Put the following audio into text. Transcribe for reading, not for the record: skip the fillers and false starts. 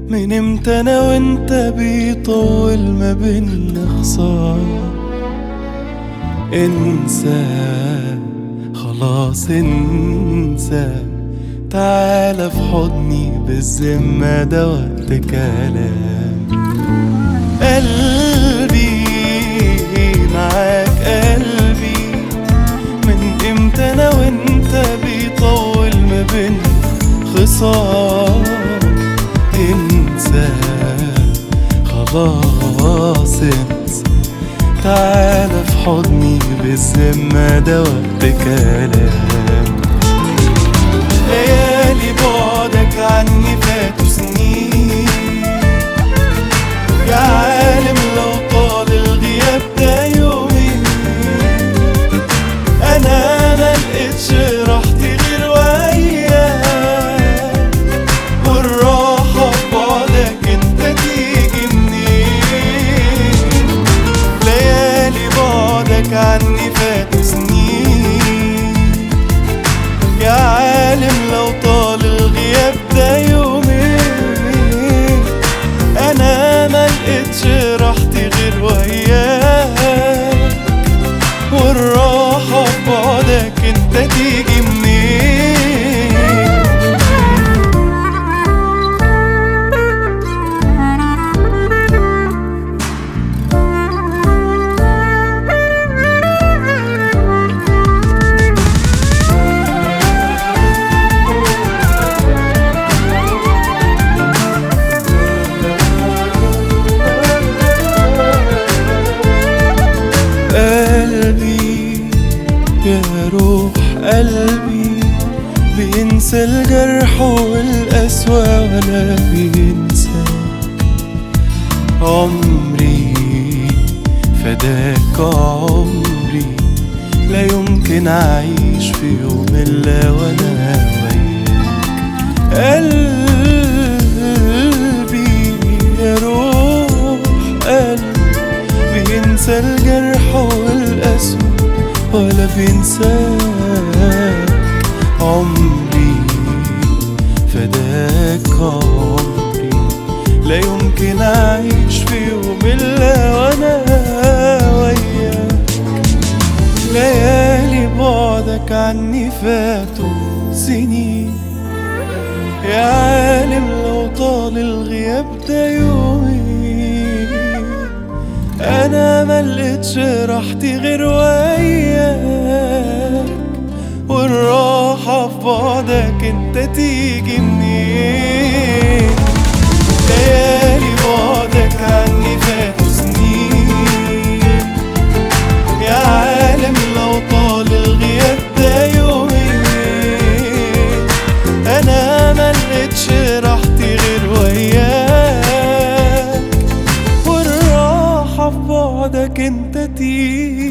من امتى انا وانت بيطول ما بينا خسارة؟ انسى خلاص انسى، تعالى في حضني بالذمة ده وقت كلام. قلبي معاك قلبي، من امتى انا وانت بيطول ما بينا خسارة؟ انسى خلاص انسى، تعالى في حضني بالذمة ده وقت كلام. ليالي بعدك عني فاتوا سنين، يا عالم لو طال الغياب ده يومين. انا ملقتش راحتي غير وياك، والراحة في بعدك انت تيجي منين؟ ليالي بعدك عني فاتوا سنين، يا عالم لو طال الغياب ده يومين. انا ملقتش راحتي غير وياك، والراحة في بعدك انت تيجي منين؟ قلبي يا روح قلبي، بينسى الجرح والقسوة ولا بينساك. عمري فداك عمري، لا يمكن أعيش في يوم إلا وأنا وياك. قلبي يا روح قلبي، بينسى الجرح والقسوة ولا بينساك. عمري فداك عمري، لا يمكن أعيش في يوم إلا وأنا وياك. ليالي بعدك عني فاتوا سنين، يا عالم لو طال الغياب ده يومين. انا ملقتش راحتي غير وياك، والراحة في بعدك انت تيجي منين؟ ليالي بعدك عني فاتوا سنين، يا عالم لو طال الغياب ده يومين. انا ملقتش راحتي غير وياك، والراحة في بعدك انت تيجي